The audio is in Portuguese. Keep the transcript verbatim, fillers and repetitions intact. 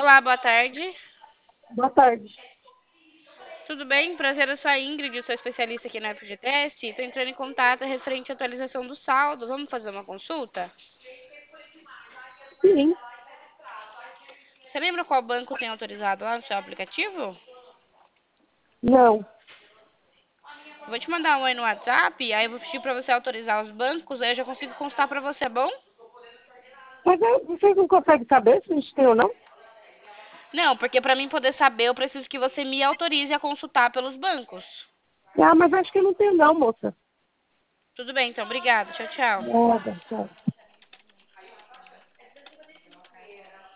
Olá, boa tarde. Boa tarde. Tudo bem? Prazer, eu sou a Ingrid, eu sou especialista aqui na F G Test. Estou entrando em contato referente à atualização do saldo. Vamos fazer uma consulta? Sim, Você lembra qual banco tem autorizado lá no seu aplicativo? não. Eu vou te mandar um oi no WhatsApp, aí eu vou pedir para você autorizar os bancos, aí eu já consigo constar para você, é bom? Mas é, vocês não conseguem saber se a gente tem ou não? Não, porque para mim poder saber, eu preciso que você me autorize a consultar pelos bancos. Ah, mas acho que não tem não, moça. Tudo bem, então, obrigada. Tchau, tchau. Nada, tchau.